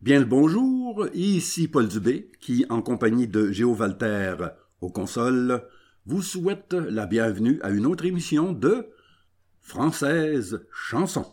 Bien le bonjour, ici Paul Dubé, qui, en compagnie de Géo Walter aux consoles, vous souhaite la bienvenue à une autre émission de Française Chanson.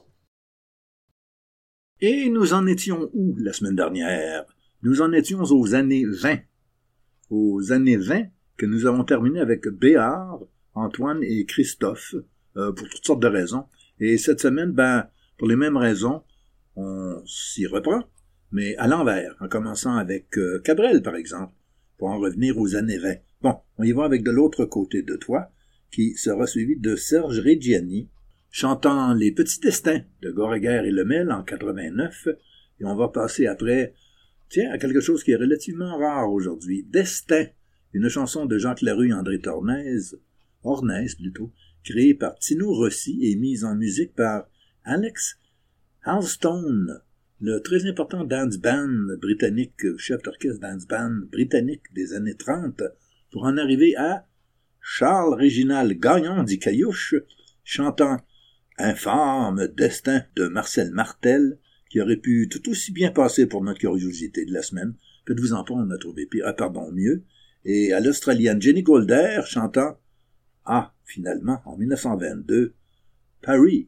Et nous en étions où la semaine dernière? Nous en étions aux années 20. Aux années 20 que nous avons terminé avec Béard, Antoine et Christophe, pour toutes sortes de raisons. Et cette semaine, pour les mêmes raisons, on s'y reprend, mais à l'envers, en commençant avec Cabrel, par exemple, pour en revenir aux années 20. Bon, on y va avec de l'autre côté de toi, qui sera suivi de Serge Reggiani, chantant Les Petits Destins de Goreguer et Lemel en 89, et on va passer après, à quelque chose qui est relativement rare aujourd'hui, Destin, une chanson de Jacques Larue et André Ornez plutôt, créée par Tino Rossi et mise en musique par Alex Halstone, le très important dance band britannique, chef d'orchestre dance band britannique des années 30, pour en arriver à Charles Réginald Gagnon dit Caillouche, chantant Infâme destin de Marcel Martel, qui aurait pu tout aussi bien passer pour notre curiosité de la semaine. Faites-vous-en pas, on a trouvé mieux. Et à l'Australienne Jenny Golder, chantant finalement, en 1922, Paris.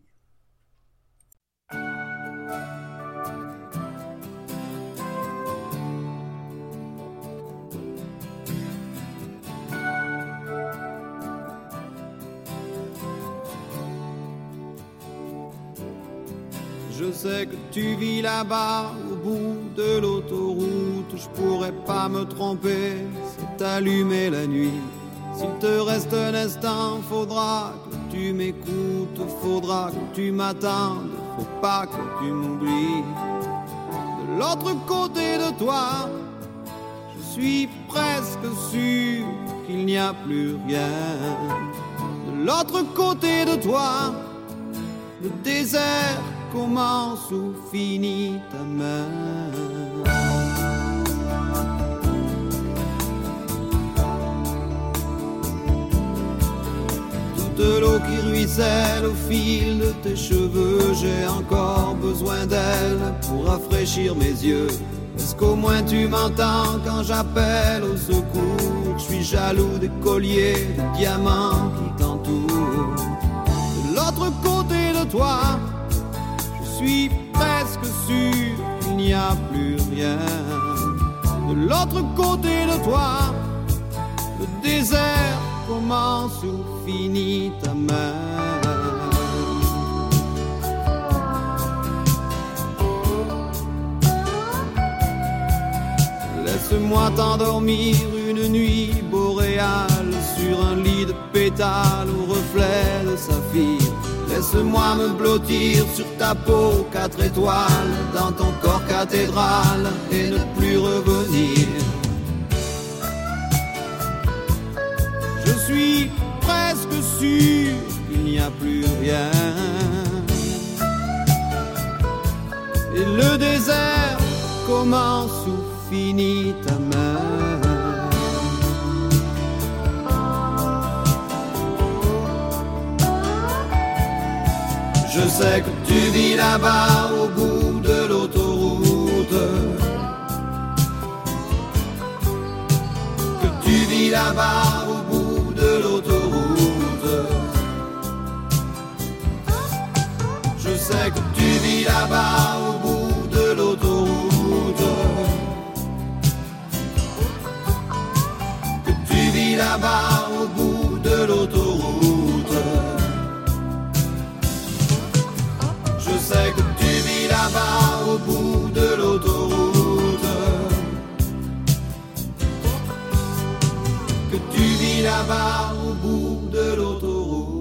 Je sais que tu vis là-bas, au bout de l'autoroute. Je pourrais pas me tromper, c'est allumé la nuit. S'il te reste un instant, faudra que tu m'écoutes, faudra que tu m'attendes, faut pas que tu m'oublies. De l'autre côté de toi, je suis presque sûr qu'il n'y a plus rien. De l'autre côté de toi, le désert commence où finit ta main. Toute l'eau qui ruisselle au fil de tes cheveux, j'ai encore besoin d'elle pour rafraîchir mes yeux. Est-ce qu'au moins tu m'entends quand j'appelle au secours? Je suis jaloux des colliers de diamants qui t'entourent. De l'autre côté de toi, je suis presque sûr qu'il n'y a plus rien. De l'autre côté de toi, le désert commence où finit ta main. Laisse-moi t'endormir une nuit boréale sur un lit de pétales au reflet de saphir. Laisse-moi me blottir sur ta peau 4 étoiles, dans ton corps cathédrale, et ne plus revenir. Je suis presque sûr qu'il n'y a plus rien. Et le désert commence où finit ta main. Je sais que tu vis là-bas au bout de l'autoroute, que tu vis là-bas au bout de l'autoroute. Je sais que tu vis là-bas au bout de l'autoroute, que tu vis là-bas au bout de l'autoroute. Je sais que tu vis là-bas au bout de l'autoroute, que tu vis là-bas au bout de l'autoroute.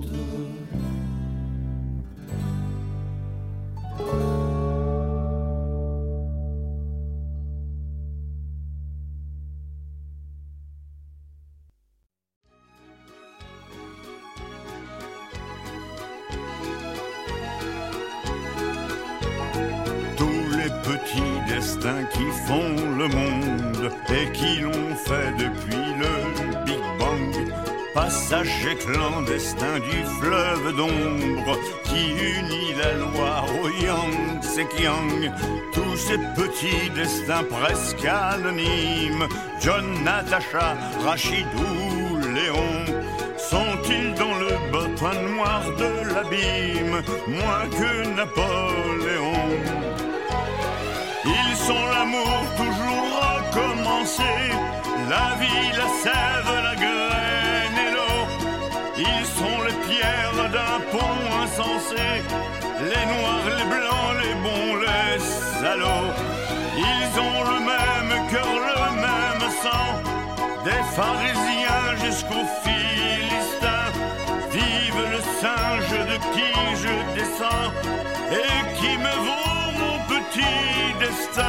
Petits destins qui font le monde et qui l'ont fait depuis le Big Bang passager clandestin du fleuve d'ombre qui unit la Loire au Yangtze-Kiang. Tous ces petits destins presque anonymes, John, Natacha, Rachid ou Léon, sont-ils dans le bottin noir de l'abîme, moins que Napoléon? Ils sont l'amour toujours recommencé, la vie, la sève, la graine et l'eau. Ils sont les pierres d'un pont insensé, les noirs, les blancs, les bons, les salauds. Ils ont le même cœur, le même sang, des pharisiens jusqu'aux Philistins. Vive le singe de qui je descends et qui me vaut mon petit destin.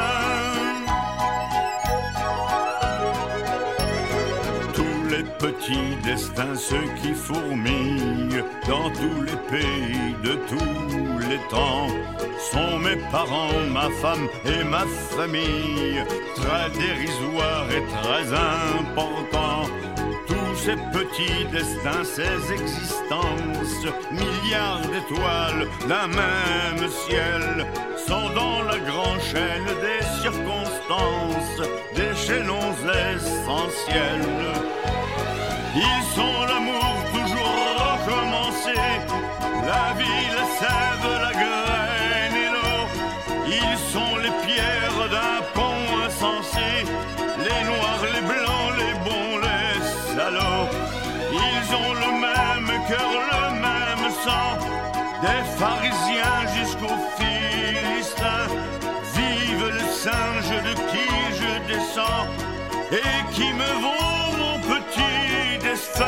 Petits destins, ceux qui fourmillent dans tous les pays de tous les temps, sont mes parents, ma femme et ma famille, très dérisoires et très importants. Tous ces petits destins, ces existences, milliards d'étoiles d'un même ciel, sont dans la grande chaîne des circonstances, des chaînons essentiels. Ils sont l'amour toujours recommencé, la vie, la sève, la graine et l'eau. Ils sont les pierres d'un pont insensé, les noirs, les blancs, les bons, les salauds. Ils ont le même cœur, le même sang, des pharisiens jusqu'aux Philistins. Vive le singe de qui je descends et qui me vaut mon petit destin.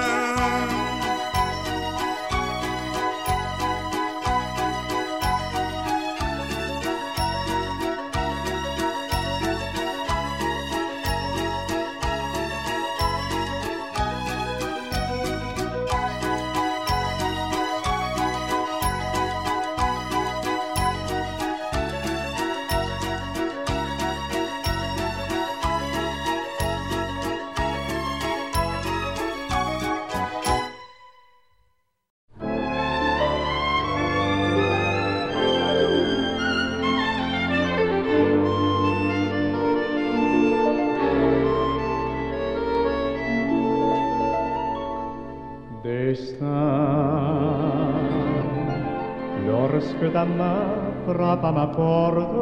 Lorsque ta main frappe à ma porte,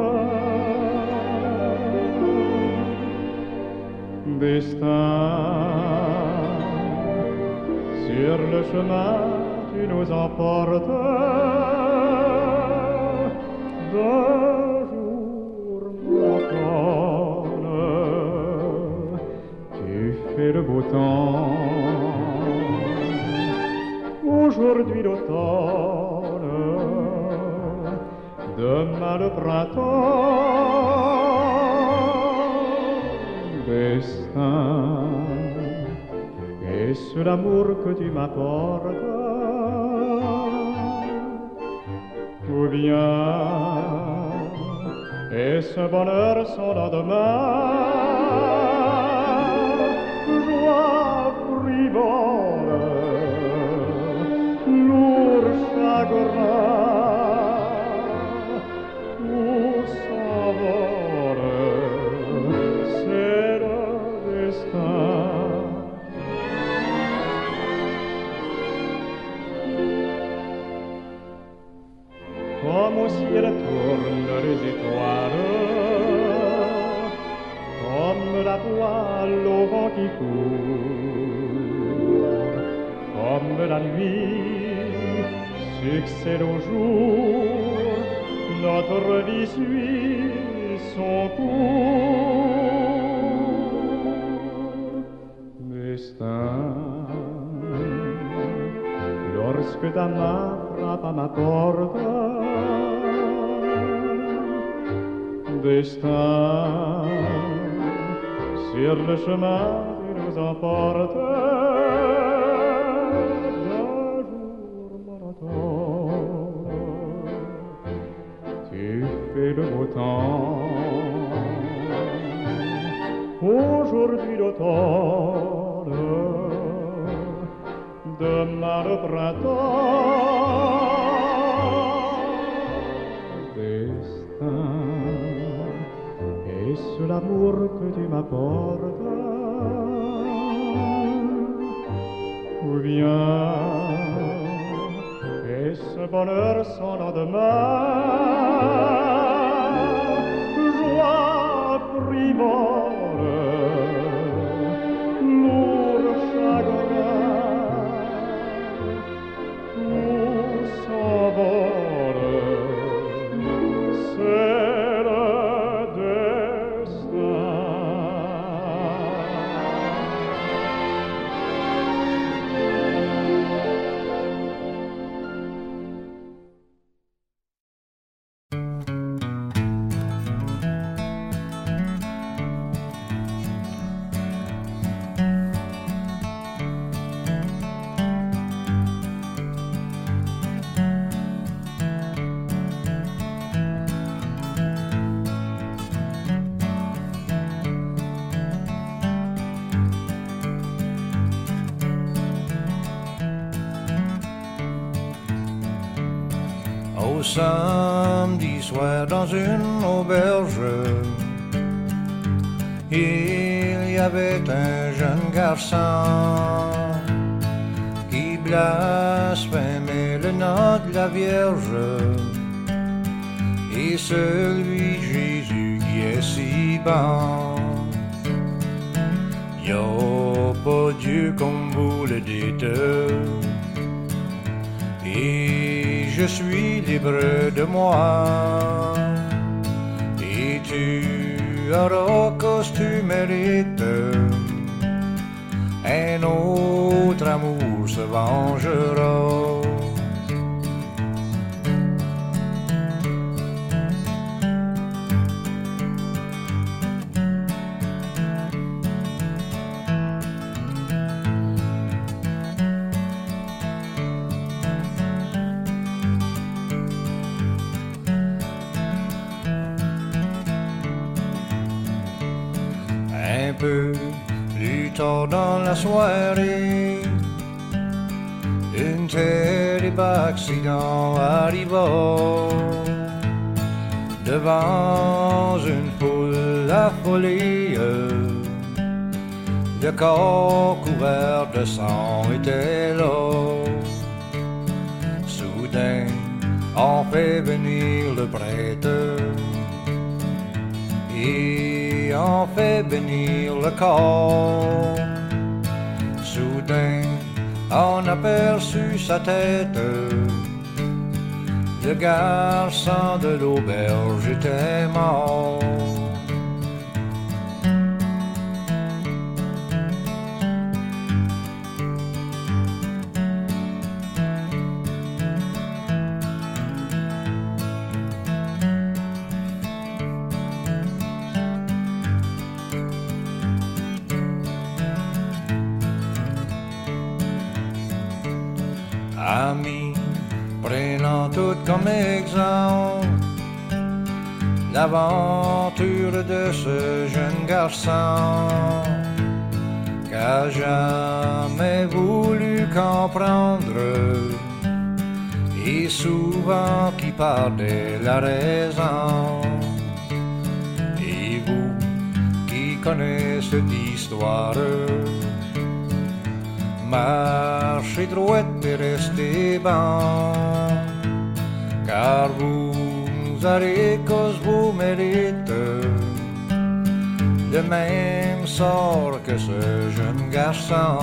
destin, sur le chemin tu nous emportes, d'un jour monotone, tu fais le beau temps, aujourd'hui l'automne, demain le printemps. Destin, est-ce l'amour que tu m'apportes, ou bien est-ce un bonheur sans lendemain, joie frivole, lourd chagrin, comme au ciel tournent les étoiles, comme la voile au vent qui court, comme la nuit succède au jour, notre vie suit son cours. Destin, lorsque ta main frappe à ma porte, destin, sur le chemin tu nous emportes, d'un jour monotone, tu fais le beau temps, aujourd'hui l'automne, demain le printemps. Destin, est-ce l'amour que tu m'apportes? Ou bien est-ce bonheur sans lendemain? Joie frivole, lourd chagrin, tout s'envole, c'est le destin. Au samedi soir dans une auberge, il y avait un jeune garçon qui blasphémait le nom de la Vierge et celui de Jésus qui est si bon. Y a pas Dieu comme vous le dites, et je suis libre de moi, et tu auras ce tu mérites, un autre amour se vengera. Un peu plus tard dans la soirée, un terrible accident arriva. Devant une foule affolée, le corps couvert de sang était là. Soudain, on fait venir le prêtre et on fait bénir le corps. Soudain, on aperçut sa tête. Le garçon de l'auberge était mort. Amis, prenant tout comme exemple l'aventure de ce jeune garçon qu'a jamais voulu comprendre et souvent qui perdait la raison. Et vous qui connaissez cette histoire, marchez droit et restez bon, car vous aurez cause vous méritez le même sort que ce jeune garçon.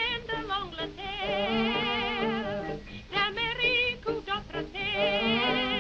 L'Amérique ou d'autres terres,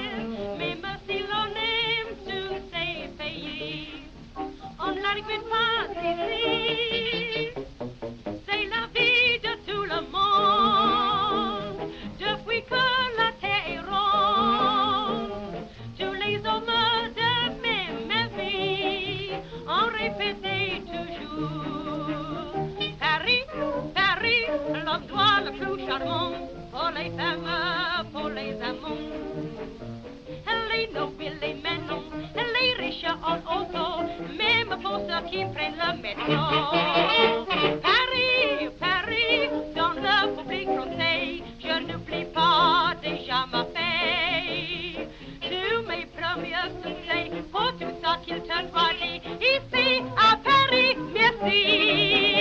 ici. C'est la vie de tout le monde, depuis que la terre est ronde. Tous les hommes de même vie ont répété toujours. Paris, Paris, l'endroit le plus charmant pour les femmes, pour les amants. Les nobles, les ménons, les riches en auto, même pour ceux qui prennent le métro. Paris, Paris, dans le public français, je n'oublie pas déjà ma paix. Tous mes premiers succès, pour tout ça qu'il te doit dire, ici à Paris, merci.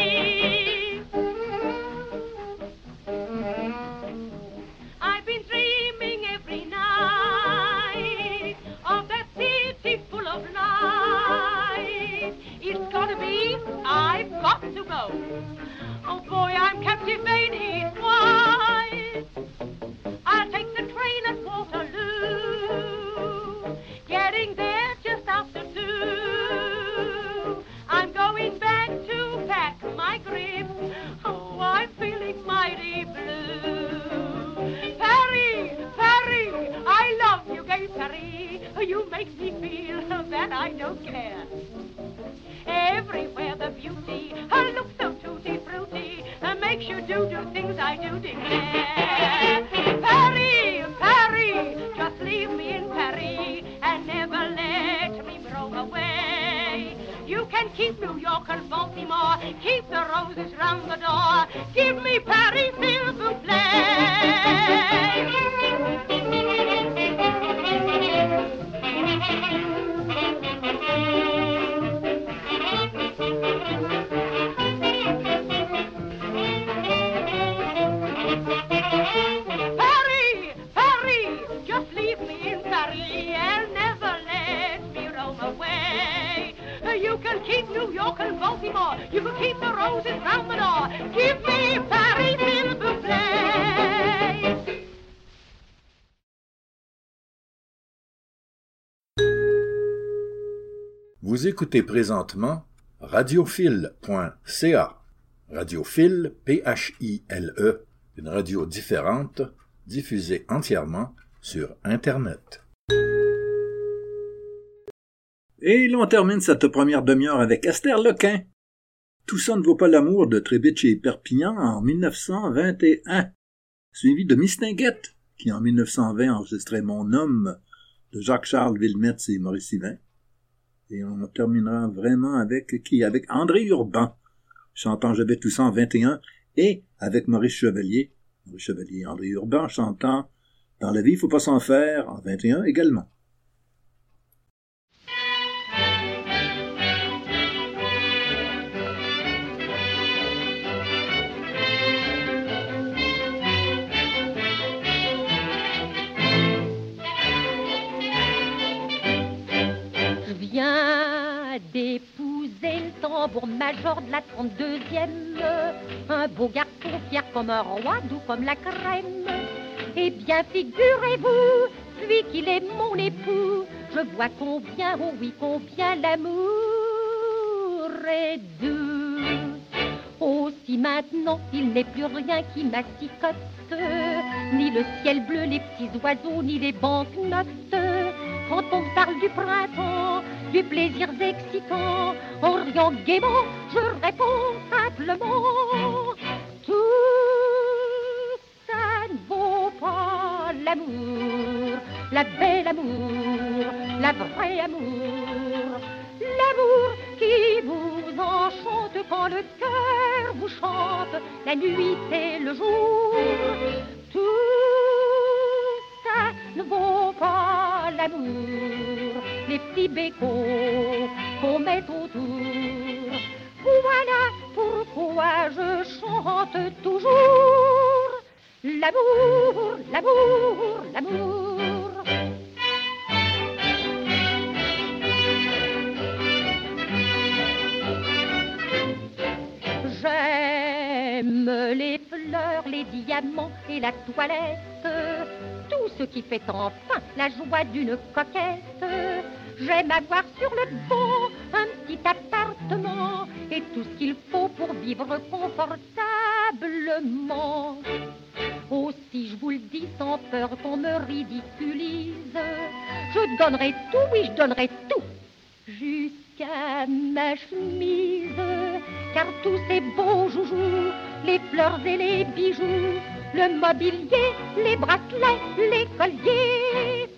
I've been dreaming every night of that city full of light. It's gotta be, I've got to go. Oh boy, I'm captivated. Why? I'll take the train at Waterloo, getting there just after 2. I'm going back to pack my grip. Oh, I'm feeling mighty blue. Paris, Paris, I love you, gay Paris. You make me feel that I don't care. Everywhere the beauty looks so tutti frutti, makes you do things I do declare. Paris, Paris, just leave me in Paris and never let me roam away. You can keep New York and Baltimore, keep the roses round the door. Give me Paris, s'il vous plaît. Paris, Paris, just leave me in Paris and never let me roam away. You can keep New York and Baltimore, you can keep the roses round the door. Give me Paris, s'il vous plaît. Vous écoutez présentement radiophile.ca. Radiophile, P-H-I-L-E, une radio différente, diffusée entièrement sur Internet. Et là, on termine cette première demi-heure avec Esther Lequin. Tout ça ne vaut pas l'amour de Trébiche et Perpignan en 1921, suivi de Mistinguett, qui en 1920 enregistrait Mon homme de Jacques-Charles Villemette et Maurice Yvain. Et on terminera vraiment avec qui? Avec André Urban, chantant Je vais tout ça en 21, et avec Maurice Chevalier et André Urban chantant Dans la vie, il faut pas s'en faire en 21 également. D'épouser le tambour-major de la 32e, un beau garçon fier comme un roi, doux comme la crème. Eh bien, figurez-vous, lui qu'il est mon époux, je vois combien, oh oui, combien l'amour est doux. Aussi maintenant, il n'est plus rien qui m'assicote, ni le ciel bleu, les petits oiseaux, ni les banquenotes. Quand on me parle du printemps, du plaisir excitant, en riant gaiement, je réponds simplement. Tout ça ne vaut pas l'amour, la belle amour, la vraie amour. L'amour qui vous enchante quand le cœur vous chante, la nuit et le jour. Tout ça ne vaut pas l'amour, les petits bécots qu'on met autour. Voilà pourquoi je chante toujours l'amour, l'amour, l'amour. J'aime les fleurs, les diamants et la toilette, tout ce qui fait enfin la joie d'une coquette. J'aime avoir sur le banc un petit appartement et j'ai tout ce qu'il faut pour vivre confortablement. Aussi, je vous le dis sans peur qu'on me ridiculise, je donnerai tout, oui, je donnerai tout, jusqu'à ma chemise. Car tous ces beaux joujoux, les fleurs et les bijoux, le mobilier, les bracelets, les colliers,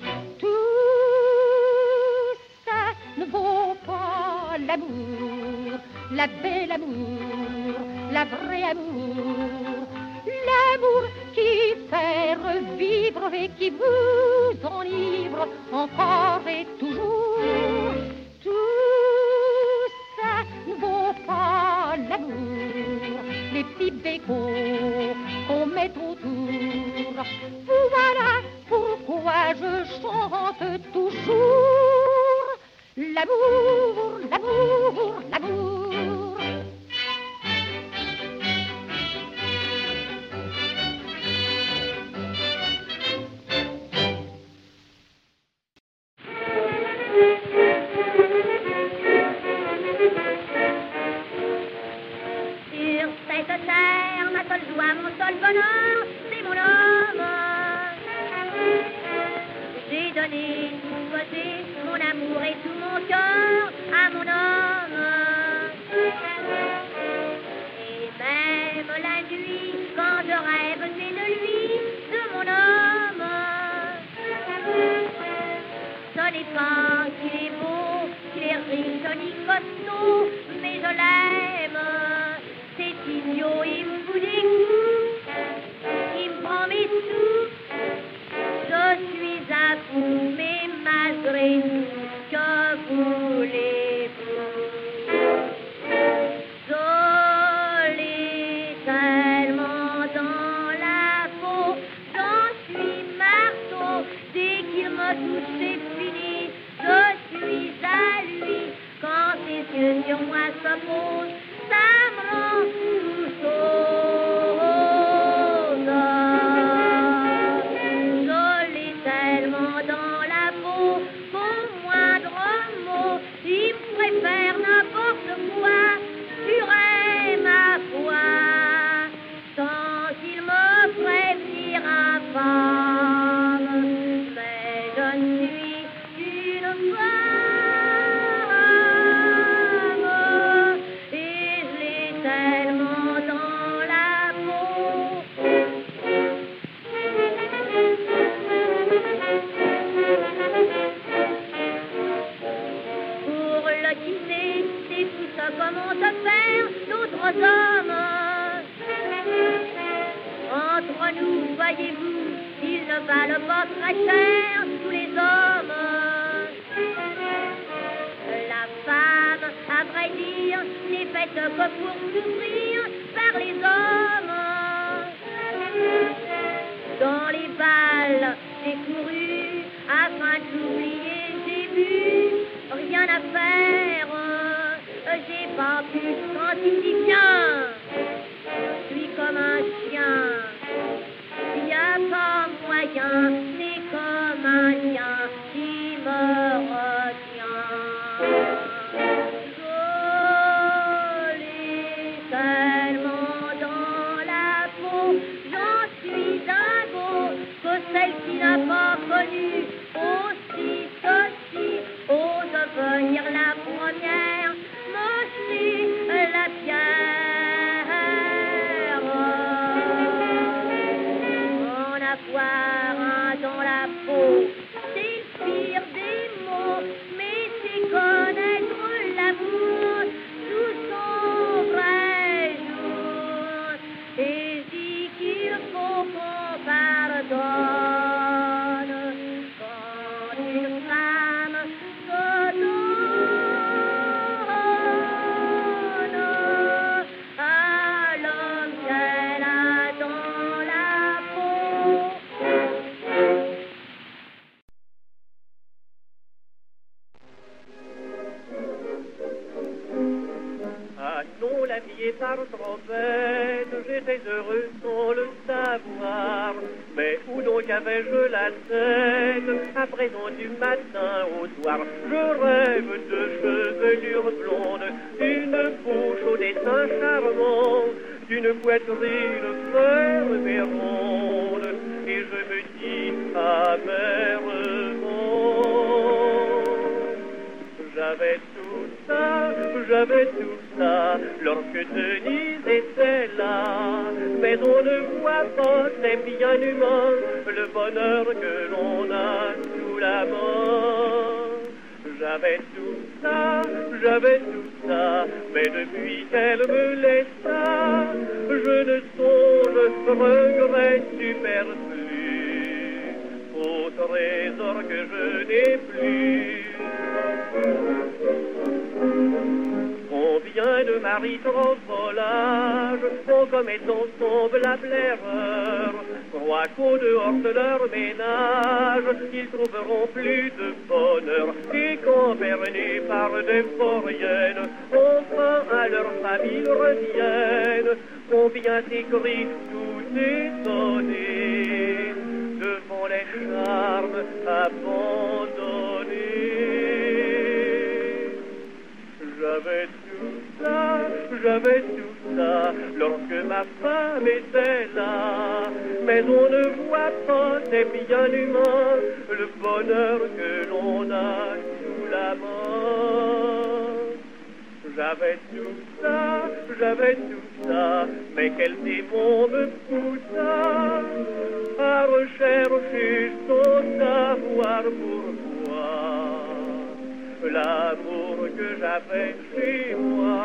tout ça ne vaut pas l'amour, la belle amour, la vraie amour, l'amour qui fait revivre et qui vous enivre encore et toujours. Tout ça ne vaut pas l'amour, les petits bécots qu'on met autour. Voilà pourquoi je chante toujours l'amour, l'amour, l'amour. Mon seul bonheur, c'est mon homme. J'ai donné, tout posé, mon amour et tout mon cœur à mon homme. Et même la nuit, quand je rêve, c'est de lui, de mon homme. Ce n'est pas qu'il est beau, qu'il est riche, ni costaud, mais je l'aime. C'est idiot, il me fout des coups, il me prend mes sous. Je suis à bout, mais malgré tout, que voulez-vous? Je l'ai tellement dans la peau, j'en suis marteau. Dès qu'il me touche, c'est fini. Je suis à lui, quand ses yeux sur moi se posent, ça me rend tout chose. Je l'ai tellement dans la peau qu'au moindre mot, il me préfère n'importe quoi, jurer ma foi, sans qu'il me prévenir infâme. Mais je suis une femme, et je l'ai tellement dans la peau. Pour le quitter, c'est tout ça comment te faire d'autres hommes. Entre nous, voyez-vous, ils ne valent pas très cher, tous les hommes. La femme, à vrai dire, n'est faite que pour souffrir par les hommes. Dans les balles, j'ai couru afin de l'oublier, j'ai vu rien à faire. J'ai pas pu sentir si bien, je suis comme un chien. Y a pas moyen, c'est comme un lien qui me retient. Je l'ai tellement dans la peau, j'en suis dingo, que celle qui n'a pas connu aussi ceci ose venir la première me jeter la pierre. En avoir un dans Ah non, la vie est par trop bête, j'étais heureux sans le savoir. Mais où donc avais-je la tête, à présent du matin au soir? Je rêve de chevelure blonde, d'une bouche au dessin charmant, d'une poitrine ferme et ronde, et je me dis amèrement, j'avais tout ça, lorsque Denise était là. Mais on ne voit pas, c'est bien humain, le bonheur que l'on a sous la main. J'avais tout ça, mais depuis qu'elle me laissa, je ne songe, regret superflu, au trésor que je n'ai plus. Combien de maris transvolages ont commis son semblable erreur, croient qu'au dehors de leur ménage, ils trouveront plus de bonheur, et quand bernés par des vauriennes, enfin à leur famille reviennent. Combien s'écrit tout étonné devant les charmes abandonnés. J'avais tout ça, lorsque ma femme était là. Mais on ne voit pas, c'est bien humain, le bonheur que l'on a sous la main. J'avais tout ça, mais quel démon me poussa à rechercher sans savoir pourquoi l'amour que j'avais chez moi.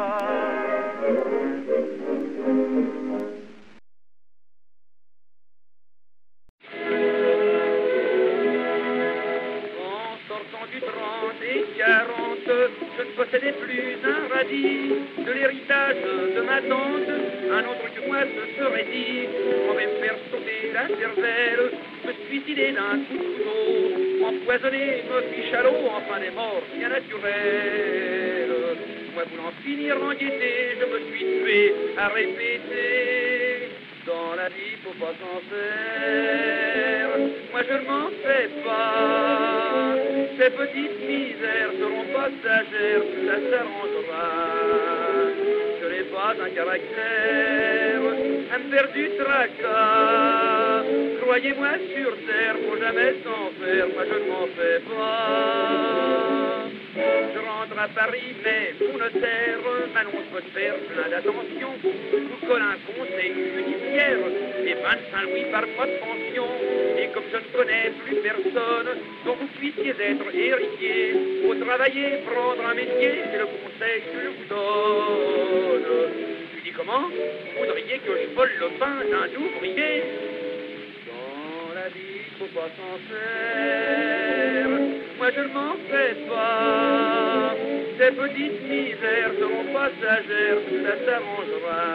En sortant du 30 et 40, je ne possédais plus un radis de l'héritage de ma tante. Un autre que moi se serait dit, on va me faire sauter la cervelle, me suicider d'un coup de couteau, empoisonner me fiche à l'eau, enfin des morts bien naturelles. Moi voulant finir en gaieté, je me suis tué à répéter. Dans la vie, faut pas s'en faire, moi je ne m'en fais pas. Ces petites misères seront passagères, tout ça s'arrangera. Je n'ai pas un caractère à me faire du tracas. Croyez-moi sur terre, faut jamais s'en faire, moi je ne m'en fais pas. Je rentre à Paris, mais mon notaire m'annonce votre faire plein d'attention. Vous colle un conseil judiciaire et 25 louis par mois de pension. Et comme je ne connais plus personne dont vous puissiez être héritier, faut travailler, prendre un métier, c'est le conseil que je vous donne. Je lui dis comment? Vous voudriez que je vole le pain d'un ouvrier? Dans la vie, faut pas s'en faire, moi je ne m'en fais pas. Ces petites misères seront passagères, tout ça s'arrangera.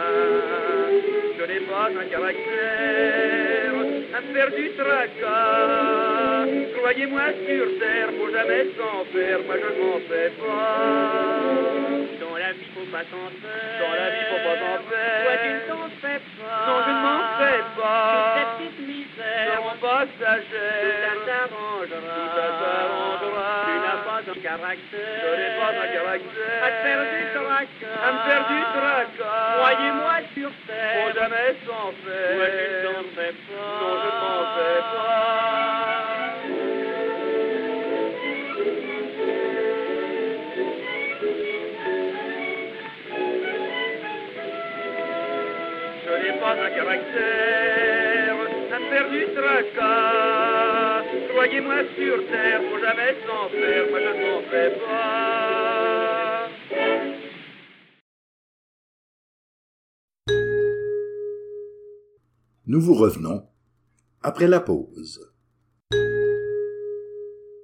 Je n'ai pas un caractère à me faire du tracas. Croyez-moi sur terre, faut jamais s'en faire, moi je ne m'en fais pas. Dans la vie faut pas s'en faire, dans la vie faut pas s'en faire. Toi tu ne t'en fais pas, non je ne m'en fais pas. Toutes ces petites misères seront passagères, tout ça s'arrangera. Tout ça s'arrangera. Tu n'as pas un caractère, je n'ai pas un caractère à te faire du tracas, à me faire du tracas. Croyez-moi sur terre, faut jamais s'en faire. Toi tu ne t'en fais pas, non je ne m'en fais pas. Je n'ai pas un caractère à me faire du tracas. Croyez-moi sur terre, faut jamais s'en faire, moi je ne m'en fais pas. Nous vous revenons après la pause.